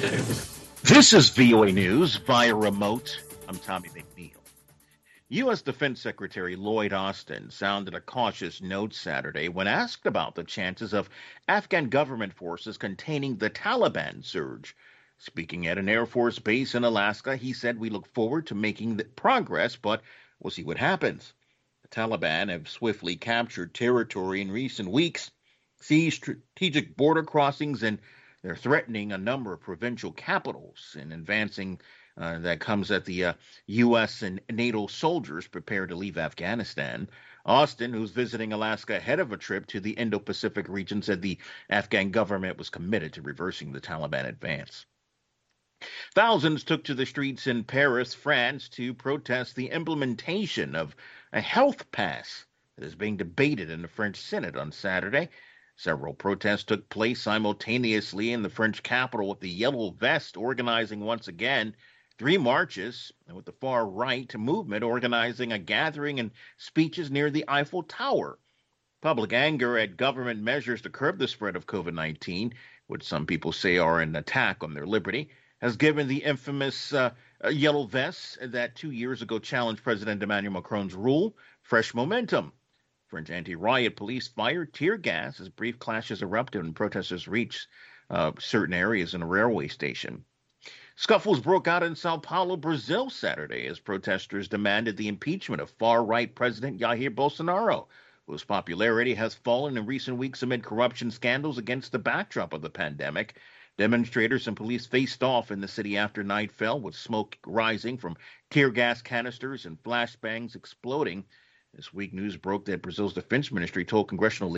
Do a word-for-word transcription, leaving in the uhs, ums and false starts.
This is V O A News via remote. I'm Tommy McNeil. U S. Defense Secretary Lloyd Austin sounded a cautious note Saturday when asked about the chances of Afghan government forces containing the Taliban surge. Speaking at an Air Force base in Alaska, he said, "We look forward to making the progress, but we'll see what happens." The Taliban have swiftly captured territory in recent weeks, seized strategic border crossings, and they're threatening a number of provincial capitals and advancing. Uh, that comes at the uh, U S and NATO soldiers prepare to leave Afghanistan. Austin, who's visiting Alaska ahead of a trip to the Indo-Pacific region, said the Afghan government was committed to reversing the Taliban advance. Thousands took to the streets in Paris, France, to protest the implementation of a health pass that is being debated in the French Senate on Saturday. Several protests took place simultaneously in the French capital, with the Yellow Vest organizing once again three marches, and with the far-right movement organizing a gathering and speeches near the Eiffel Tower. Public anger at government measures to curb the spread of COVID nineteen, which some people say are an attack on their liberty, has given the infamous uh, Yellow Vests that two years ago challenged President Emmanuel Macron's rule fresh momentum. French anti-riot police fired tear gas as brief clashes erupted and protesters reached uh, certain areas in a railway station. Scuffles broke out in Sao Paulo, Brazil, Saturday as protesters demanded the impeachment of far-right President Jair Bolsonaro, whose popularity has fallen in recent weeks amid corruption scandals against the backdrop of the pandemic. Demonstrators and police faced off in the city after night fell, with smoke rising from tear gas canisters and flashbangs exploding. This week, news broke that Brazil's defense ministry told congressional